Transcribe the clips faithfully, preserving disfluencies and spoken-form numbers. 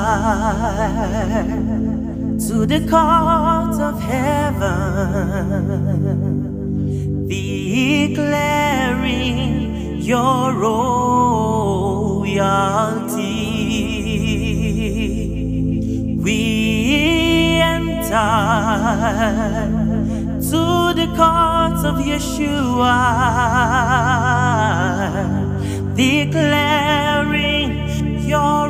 to the courts of heaven, declaring your royalty. We enter to the courts of Yeshua, declaring your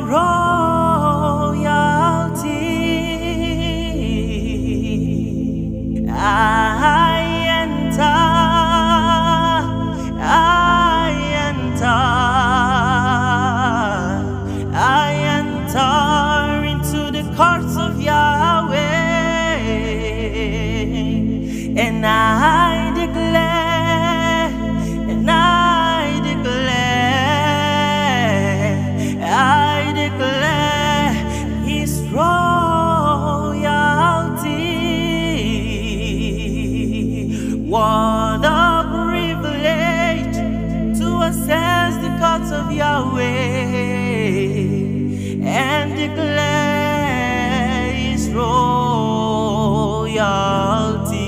royalty. I enter, I enter, I enter into the courts of Yahweh, and I declare, and I declare, I declare His royalty. What a privilege to access the courts of Yahweh and declare His royalty.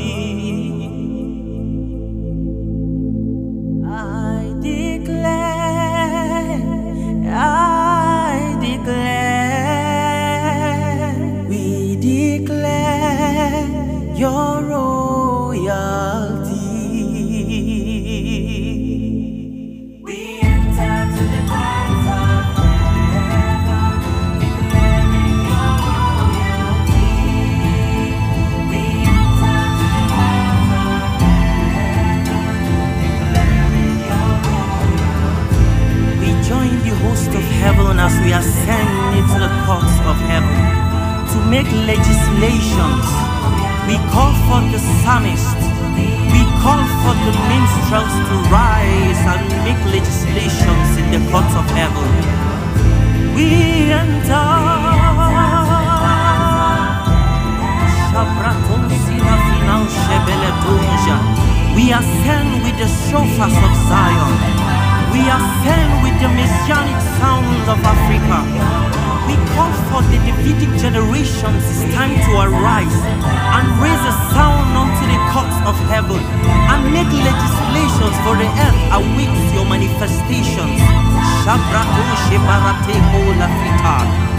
I declare, I declare, we declare your royalty. We enter to the courts of heaven, declaring your royalty. We enter to the courts of heaven, declaring your royalty. We join the host of heaven as we ascend into the courts of heaven to make legislations. We call for the psalmist, we call for the minstrels to rise and make legislations in the courts of heaven. We enter, we ascend with the shofars of Zion. We ascend with the messianic sounds of Africa. We call for the Davidic generations. It's time to arise and raise a sound unto the courts of heaven and make legislations, for the earth awaits your manifestations. Shabratu shebarate ko lafita.